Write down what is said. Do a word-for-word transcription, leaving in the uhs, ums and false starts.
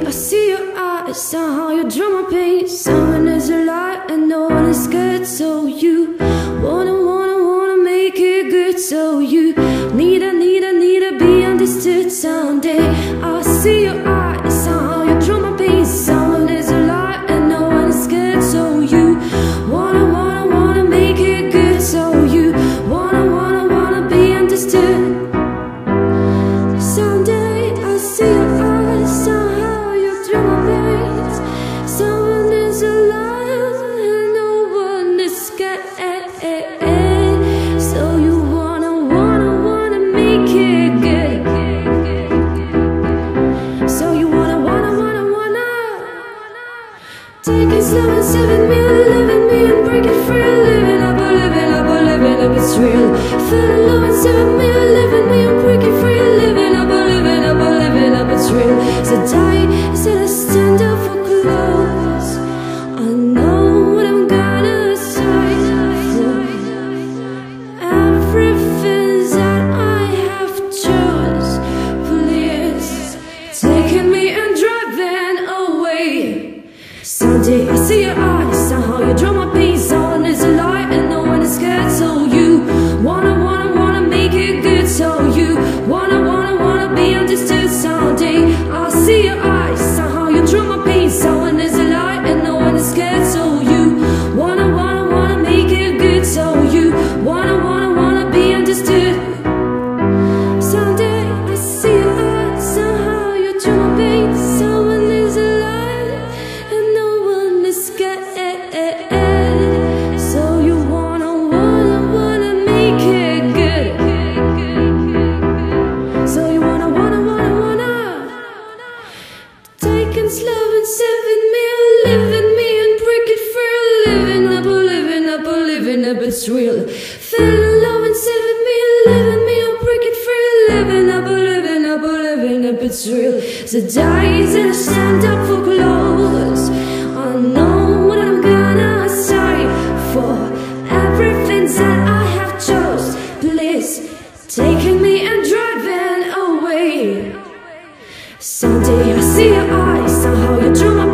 I see your eyes, somehow you draw my pain. Someone is alive and no one is scared. So you wanna, wanna, wanna make it good. So you need, I need, I need to be understood someday. I see your eyes, somehow you draw my pain. Someone is alive and no one is scared. So you wanna, wanna, wanna make it good. So you wanna, wanna, wanna be understood. Someday I see your eyes, somehow you draw my veins. Someone is alive and no one is scared. So you wanna, wanna, wanna make it good. So you wanna, wanna, wanna, wanna take it slow and seven me, living me and break it free. Living up, living up, living up, it's real. Feeling low and seven me, living me and break it free. Living up, living up, living up, it's real. So die, said I stand up for close. I know what I'm gonna say for. Everything that I have chose, please taking me and driving away. Someday I see your eyes, somehow you draw my pain. Someone is alive and no one is scared. So you wanna, wanna, wanna make it good. So you wanna, wanna, wanna be understood someday. I see your eyes, somehow you draw my pain. Someone is alive and no one is scared. So you wanna, wanna, wanna make it good. So you wanna, wanna, wanna be understood. Someday I see your eyes, somehow you draw my pain. Someone is alive and no one is scared. So you wanna, wanna, wanna make it good. So you wanna, wanna, wanna, wanna taking slow and saving me, living me and break it free. Living up, living up, living up, it's real. Feeling low and saving me, living me and break it free. Living up, living up, living up, it's real. So dies and I stand up for close. I know what I'm gonna say for. Everything that I have chose, please taking me and driving away. Someday I see your eyes, somehow you draw my